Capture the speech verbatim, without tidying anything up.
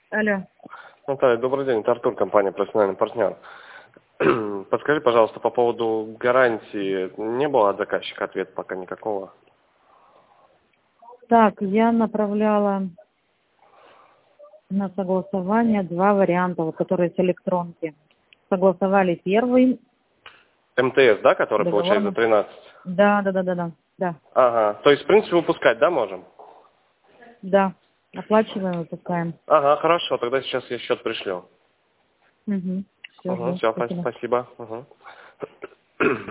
Алло. Наталья, добрый день. Это Артур, компания «Профессиональный партнер». Подскажи, пожалуйста, по поводу гарантии. Не было от заказчика ответа пока никакого? Так, я направляла на согласование два варианта, вот, которые с электронки. Согласовали первый. МТС, да, который Договор. получается за тринадцать? Да, да, да, да, да. Да. Ага. То есть, в принципе, выпускать, да, можем? Да. Оплачиваем, выпускаем. Ага, хорошо. Тогда сейчас я счет пришлю. Угу. Все, Угу, жду. все, Спасибо. спасибо. Угу.